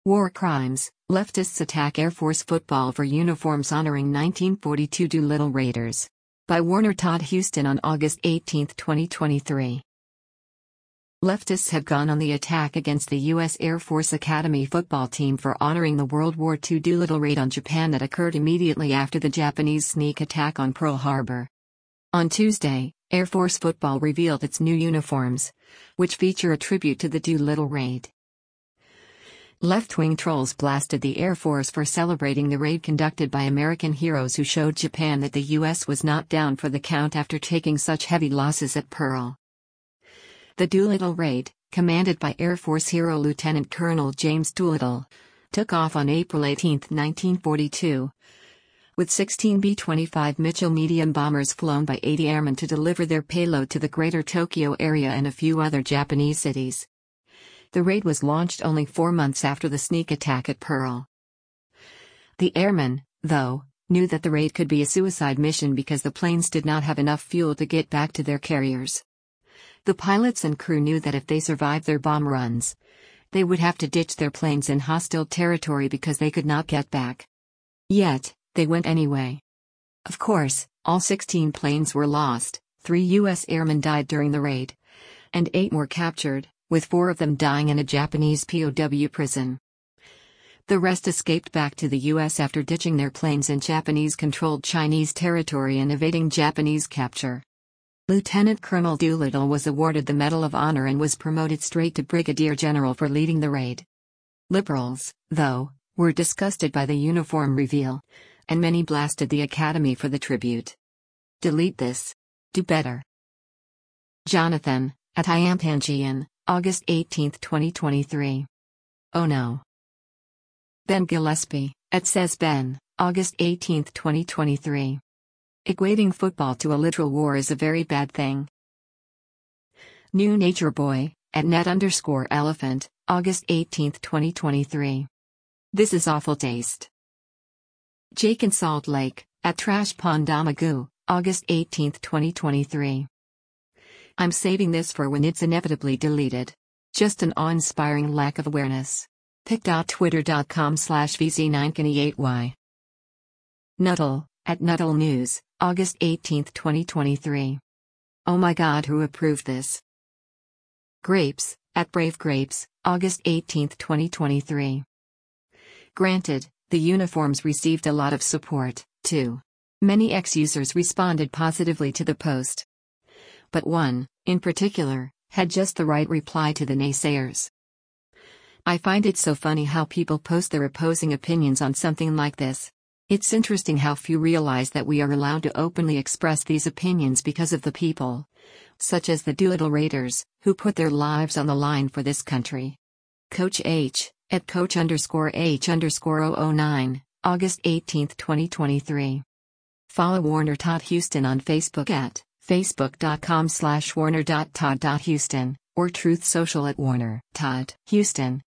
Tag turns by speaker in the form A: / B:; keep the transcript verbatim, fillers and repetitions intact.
A: War Crimes, Leftists Attack Air Force Football for Uniforms Honoring nineteen forty-two Doolittle Raiders. By Warner Todd Huston on August eighteenth, twenty twenty-three. Leftists have gone on the attack against the U S Air Force Academy football team for honoring the World War Two Doolittle raid on Japan that occurred immediately after the Japanese sneak attack on Pearl Harbor. On Tuesday, Air Force Football revealed its new uniforms, which feature a tribute to the Doolittle raid. Left-wing trolls blasted the Air Force for celebrating the raid conducted by American heroes who showed Japan that the U S was not down for the count after taking such heavy losses at Pearl. The Doolittle raid, commanded by Air Force hero Lieutenant Colonel James Doolittle, took off on April eighteenth, nineteen forty-two, with sixteen B twenty-five Mitchell medium bombers flown by eighty airmen to deliver their payload to the greater Tokyo area and a few other Japanese cities. The raid was launched only four months after the sneak attack at Pearl. The airmen, though, knew that the raid could be a suicide mission because the planes did not have enough fuel to get back to their carriers. The pilots and crew knew that if they survived their bomb runs, they would have to ditch their planes in hostile territory because they could not get back. Yet, they went anyway. Of course, all sixteen planes were lost, three U S airmen died during the raid, and eight were captured, with four of them dying in a Japanese P O W prison. The rest escaped back to the U S after ditching their planes in Japanese-controlled Chinese territory and evading Japanese capture. Lieutenant Colonel Doolittle was awarded the Medal of Honor and was promoted straight to Brigadier General for leading the raid. Liberals, though, were disgusted by the uniform reveal, and many blasted the Academy for the tribute. Delete this. Do better. Jonathan, at Iampangian, August eighteenth, twenty twenty-three. Oh no. Ben Gillespie, at Says Ben, August eighteenth, twenty twenty-three. Equating football to a literal war is a very bad thing. New Nature Boy, at net underscore elephant, August eighteenth, twenty twenty-three. This is awful taste. Jake in Salt Lake, at Trash Pond Damagoo, August eighteenth, twenty twenty-three. I'm saving this for when it's inevitably deleted. Just an awe-inspiring lack of awareness. pic.twitter.com slash vz9kenny8y. Nuttall, at Nuttall News, August eighteenth, twenty twenty-three. Oh my god, who approved this? Grapes, at Brave Grapes, August eighteenth, twenty twenty-three. Granted, the uniforms received a lot of support, too. Many ex-users responded positively to the post. But one, in particular, had just the right reply to the naysayers. I find it so funny how people post their opposing opinions on something like this. It's interesting how few realize that we are allowed to openly express these opinions because of the people, such as the Doolittle Raiders, who put their lives on the line for this country. Coach H, at Coach underscore H underscore zero zero nine, August eighteenth, twenty twenty-three. Follow Warner Todd Huston on Facebook at facebook.com slash warner.todd.huston, or Truth Social at Warner Todd Huston.